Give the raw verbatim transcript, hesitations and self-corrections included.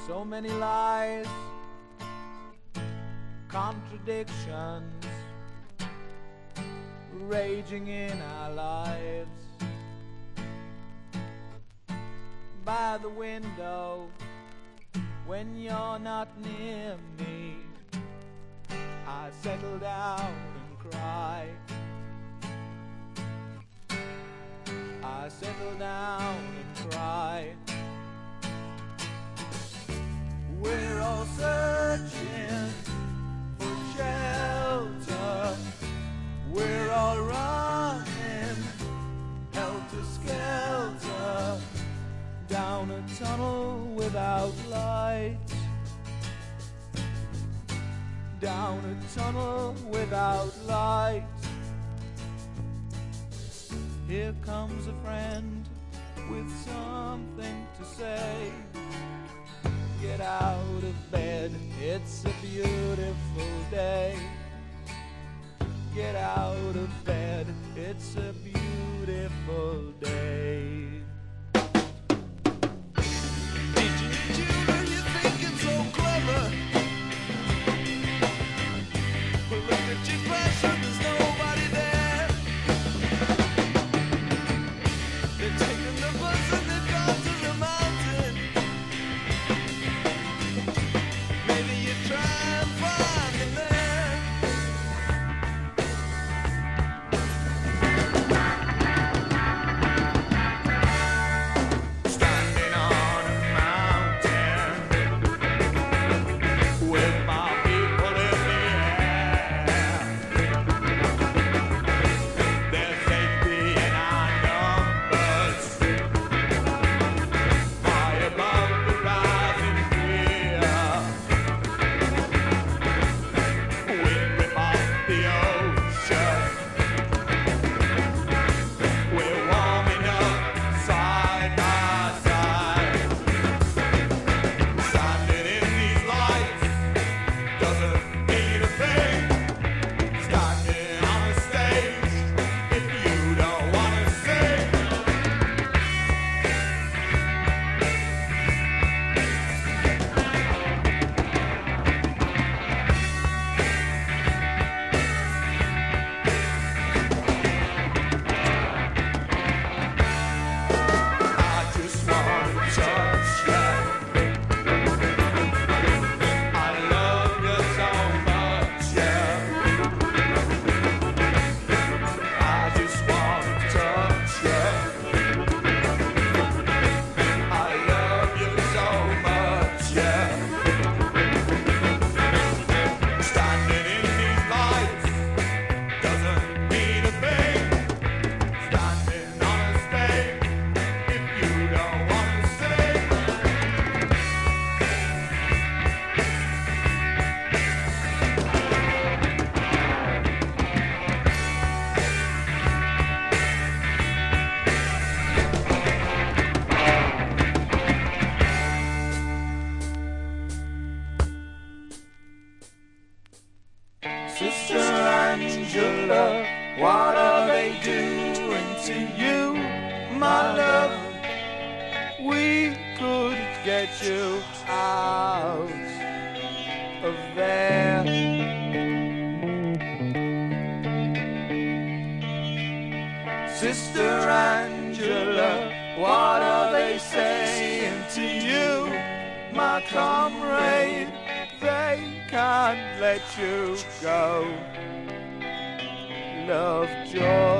So many lies, contradictions raging in our lives. By the window, when you're not near me, I settle down and cry. I settle down and cry. We're all searching for shelter. We're all running helter-skelter down a tunnel without light. Down a tunnel without light. Here comes a friend with something to say. Get out of bed, it's a beautiful day. Get out of bed, it's a beautiful day. Did you, did you know you're thinking so clever? But look at your passion, there's nobody there. They're taking the bus and they've gone to the mountain. Maybe you try and find them there. Standing on a mountain with my people in the air. There's safety in our numbers, high above the rising fear. Wind whip off the ocean. We're warming up side by side. Standing in these lights doesn't mean a thing. Standing on a stage if you don't wanna sing. I just wanna touch you. I love you so much, yeah. I just wanna touch you. I love you so much, yeah. Standing in these lights doesn't mean a thing. Standing on a stage if you don't wanna sing. Sister Angela, what are they doing to you, my love? We could get you out of there. Sister Angela, what are they saying to you, my comrade? They can't let you go. Love, joy.